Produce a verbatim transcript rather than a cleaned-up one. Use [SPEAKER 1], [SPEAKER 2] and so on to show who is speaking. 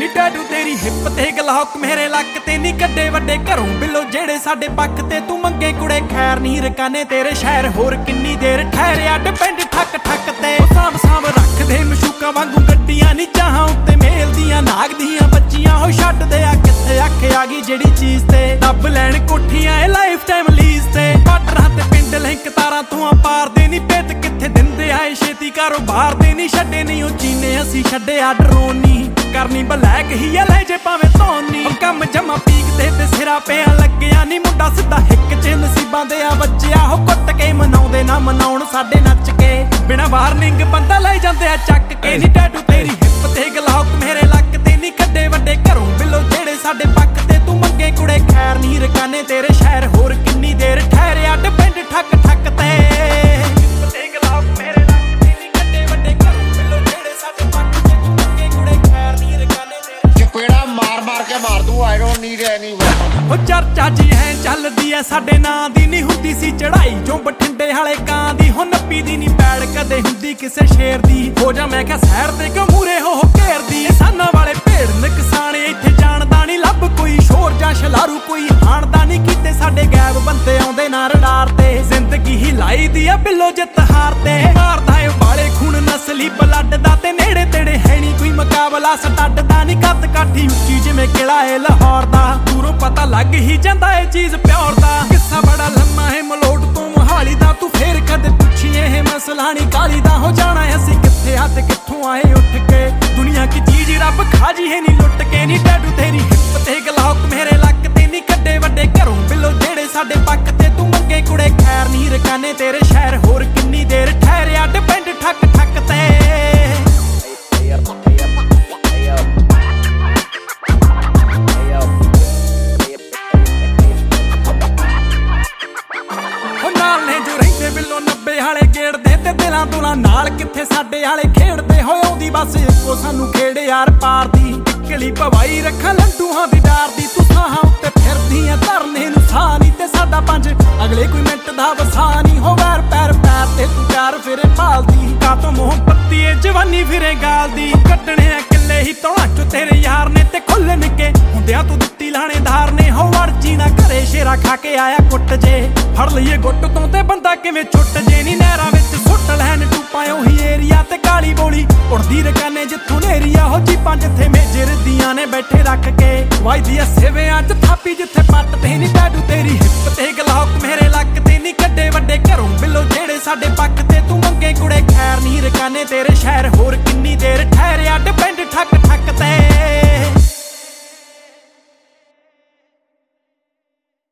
[SPEAKER 1] ਨੀ ਟੈਟੂ ਤੇਰੀ ਹਿੱਪ ਤੇ ਗਲੌਕ ਮੇਰੇ ਲੱਕ ਤੇ ਨੀ ਕੱਡੇ ਵੱਡੇ ਘਰੋਂ ਬਿੱਲੋ ਜਿਹੜੇ ਸਾਡੇ ਪੱਖ ਤੇ ਤੂੰ ਮੰਗੇ ਕੁੜੇ ਖੈਰ ਨਹੀਂ ਰਕਾਨੇ ਤੇਰੇ ਸ਼ਹਿਰ ਹੋਰ ਕਿੰਨੀ ਦੇਰ ਠਹਿਰਿਆ ਡਿਪੈਂਡ ਠੱਕ ਠੱਕ ਤੇ ਸਾਂਭ ਸਾਂਭ ਰੱਖਦੇ ਮਸ਼ੂਕਾਂ ਵਾਂਗੂ ਗੱਡੀਆਂ ਨੀ ਚਾਹਾਂ ਉੱਤੇ ਮੇਲ ਦੀਆਂ ਨਾਗ ਦੀਆਂ ਬੱਚੀਆਂ ਹੋ ਛੱਡਦੇ ਆ ਕਿੱਥੇ ਅੱਖ ਆ ਗਈ ਜਿਹੜੀ ਚੀਜ਼ ਤੇ ਦੱਬ ਲੈਣ ਕੋਠੀਆਂ ਇਹ ਲਾਈਫ ਟਾਈਮ ਲੀਜ਼ ਤੇ ਬਾਰਡਰਾਂ ਤੇ ਪਿੰਡ ਲਿੰਕ ਤਾਰਾਂ ਤੋਂ ਪਾਰਦੇ ਨੀ ਪਿੱਤ ਕਿੱਥੇ ਦਿੰਦੇ ਆਏ ਛੇਤੀ ਕਾਰੋਬਾਰ ਦੇ ਨੀ ਛੱਡੇ ਨੀ ਉਹ ਚੀਨੇ ਅਸੀਂ ਛੱਡਿਆ ਡਰੋਨ ਨੀ ਕਰਨੀ ਬਲੈਕ ਹੀ ਆ ਲੈ ਜੇ ਭਾਵੇਂ ਧੋਨੀ ਕੰਮ ਜਮਾ ਪੀਕ ਤੇ ਤੇ ਸਿਰਾ ਪਿਆ ਲੱਗਿਆ ਨੀ ਮੁੰਡਾ ਸਿੱਧਾ ਹਿੱਕ ਚ ਨਸੀਬਾਂ ਦੇ ਆ ਬੱਚਿਆ ਹੋ ਕੁੱਟ ਕੇ ਮਨਾਉਂਦੇ ਨਾ ਮਨਾਉਣ ਸਾਡੇ ਨੱਚ ਕੇ ਬਿਨਾ ਵਾਰਨਿੰਗ ਬੰਦਾ ਲੈ ਜਾਂਦੇ ਆ ਚੱਕ ਕੇ ਨੀ ਟੈਟੂ ਤੇਰੀ ਹਿੱਪ ਤੇ ਗਲੌਕ ਮੇਰੇ ਲੱਕ ਤੇ ਨੀ ਕੱਡੇ ਵੱਡੇ ਘਰੋਂ ਬਿੱਲੋ ਜਿਹੜੇ ਸਾਡੇ ਪੱਖ ਤੇ ਤੂੰ ਮੰਗੇ ਕੁੜੇ ਖੈਰ ਨਹੀਂ ਰਕਾਨੇ ਤੇਰੇ ਸ਼ਹਿਰ ਹੋਰ ਕਿੰਨੀ ਦੇਰ ਠਹਿਰਿਆ ਡਿਪੈਂਡ ਠੱਕ ਠੱਕ ਤੇ ਉਹ ਚਰਚਾ ਜੀ ਹੈ ਚੱਲਦੀ ਐ ਸਾਡੇ ਨਾਂ ਦੀ ਨੀ ਹੁੰਦੀ ਸੀ ਚੜਾਈ ਜੋ ਬਠਿੰਡੇ ਵਾਲੇ ਕਾਂ ਦੀ ਹੋ ਨੱਪੀ ਦੀ ਨੀ ਪੈੜ ਕਦੇ ਹੁੰਦੀ ਕਿਸੇ ਸ਼ੇਰ ਦੀ ਹੋ ਜਾ ਮੈਂ ਕਿਹਾ ਸਹਿਰ ਤੇ ਕਿਉਂ ਮੂਰੇ ਹੋ ਘੇਰਦੀ ਸਾਨਾਂ ਵਾਲੇ ਭੇੜ ਨਕਸਾਨੇ ਇੱਥੇ ਜਾਣਦਾ ਨੀ ਲੱਭ ਕੋਈ ਸ਼ੋਰ ਜਾਂ ਸ਼ਲਾਰੂ ਕੋਈ ਹਾਣਦਾ ਨੀ ਕੀਤੇ ਸਾਡੇ ਗੈਬ ਬੰਦੇ ਆਉਂਦੇ ਨਾ ਰਡਾਰ ਤੇ ਜ਼ਿੰਦਗੀ ਹੀ ਲਾਈ ਦੀ ਆ ਬਿੱਲੋ ਜਿੱਤ ਹਾਰ ਤੇ ਮਾਰਦਾ ਏ ਵਾਲੇ ਖੂਨ ਨਸਲੀ ਬਲੱਡ ਦਾ ਤੇ ਨੇੜੇ ਤੇੜੇ ਹੈ ਨੀ ਕੋਈ ਮੁਕਾਬਲਾ ਸਟੱਡ ਦਾ ਨੀ ਕੱਦ ਕਾਠੀ ਉੱਚੀ ਜਿਵੇਂ ਕਿਲਾ ਏ ਲਾਹੌਰ ਦਾ ਦੂਰੋਂ ਪਤਾ ਲੱਗ ਹੀ ਜਾਂਦਾ ਏ ਚੀਜ਼ ਪਿਓਰ ਦਾ ਕਿੱਸਾ ਬੜਾ ਲੰਮਾ ਹੈ ਮਲੋਟ ਤੋਂ ਮੋਹਾਲੀ ਦਾ ਤੂੰ ਫੇਰ ਕਦੇ ਪੁੱਛੀ ਇਹ ਮਸਲਾ ਨੀ ਕਾਲੀ ਦਾ ਹੋ ਜਾਣਾ ਅਸੀਂ ਕਿੱਥੇ ਆ ਤੇ ਕਿੱਥੋਂ ਆਏ ਉੱਠ ਕੇ ਦੁਨੀਆ ਕੀ ਚੀਜ਼ ਰੱਬ ਖਾਜੀ ਹੈ ਨੀ ਲੁੱਟ ਕੇ ਨੀ ਟੈਟੂ ਤੇਰੀ ਹਿੱਪ ਤੇ ਗਲੌਕ ਮੇਰੇ ਲੱਕ ਤੇ ਨੀ ਕੱਡੇ ਵੱਡੇ ਘਰੋਂ ਬਿੱਲੋ ਜਿਹੜੇ ਸਾਡੇ ਪੱਖ ਤੇ ਤੂੰ ਮੰਗੇ ਕੁੜੇ ਖੈਰ ਨਹੀਂ ਰਕਾਨੇ ਤੇਰੇ ਸ਼ਹਿਰ ਹੋਰ ਕਿੰਨੀ ਦੇਰ ਠਹਿਰਿਆ ਡਿਪੈਂਡ ਠੱਕ ਠੱਕ ਤੇ ਬਿੱਲੋ ਨੱਬੇ ਵਾਲੇ ਗੇੜਦੇ ਤੇ ਦਿਲਾਂ ਦੁਲਾਂ ਨਾਲ ਕਿੱਥੇ ਸਾਡੇ ਵਾਲੇ ਖੇਡਦੇ ਹੋਏ ਆਉਂਦੀ ਬਸ ਇੱਕੋ ਸਾਨੂੰ ਖੇੜ ਯਾਰ ਪਾਰ ਦੀ ਇਕਲੀ ਭਵਾਈ ਰੱਖਾਂ ਲੰਡੂਹਾਂ ਦੀ ਡਾਰ ਦੀ ਤੂੰ ਸਾਹਾਂ ਉੱਤੇ ਫਿਰਦੀ ਐ ਧਰਨੇ ਨੂੰ ਸਾਹ ਨੀ ਤੇ ਸਾਡਾ ਪੰਜ ਅਗਲੇ ਕੋਈ ਮਿੰਟ ਦਾ ਵਸਾ ਨੀ ਹੋ ਵੈਰ ਪੈਰ ਪੈਰ ਤੇ ਤੂੰ ਚਾਰ ਫਿਰੇ ਭਾਲਦੀ ਕਾਤੋਂ ਮੋਹ ਪੱਤੀ ਏ ਜਵਾਨੀ ਫਿਰੇ ਗਾਲਦੀ ਕੱਢਣੇ ਆ ਕਿੱਲੇ ਹੀ ਤੋੜਾਂ ਚੋਂ ਤੇਰੇ ਯਾਰ ਨੇ ਤੇ ਖੁੱਲੇ ਨਿੱਕੇ ਹੁੰਦਿਆਂ ਤੂੰ ਦਿੱਤੀ ਲਾਣੇਦਾਰ ਨੇ ਹੋ ਵਰਜੀ ਨਾ ਘਰੇ ਸ਼ੇਰਾ ਖਾ ਕੇ ਆਇਆ ਕੁੱਟ ਜੇ ਫੜ ਲਈਏ ਗੁੱਟ ਤੋਂ ਤੇ ਬੰਦਾ ਕਿਵੇਂ ਛੁੱਟ ਜੇ ਨੀ ਨਹਿਰਾਂ ਵਿੱਚ ਸੁੱਟ ਲੈਣ ਟੂਪਾਂ ਉਹੀ ਏਰੀਆ ਤੇ ਕਾਲੀ ਬੋਲੀ ਉੜਦੀ ਰਕਾਨੇ ਜਿੱਥੋਂ ਨੇਰੀਆ ਹੋ ਜੀਪਾਂ ਜਿੱਥੇ ਮੇਜਰ ਦੀਆਂ ਨੇ ਬੈਠੇ ਰੱਖ ਕੇ ਵਾਜਦੀ ਐ ਸੇਵਿਆਂ ਚ ਥਾਪੀ ਜਿੱਥੇ ਪੱਟ ਤੇ ਨੀ ਟੈਟੂ ਤੇਰੀ ਹਿੱਪ ਤੇ ਗਲੌਕ ਮੇਰੇ ਲੱਕ ਤੇ ਨੀ ਕੱਡੇ ਵੱਡੇ ਘਰੋਂ ਬਿੱਲੋ ਜਿਹੜੇ ਸਾਡੇ ਪੱਖ ਤੇ ਤੂੰ ਮੰਗੇ ਕੁੜੇ ਖੈਰ ਨਹੀਂ ਰਕਾਨੇ ਤੇਰੇ ਸ਼ਹਿਰ ਹੋਰ ਕਿੰਨੀ ਦੇਰ ਠਹਿਰਿਆ ਡਿਪੈਂਡ ਠੱਕ ਠੱਕ ਤੇ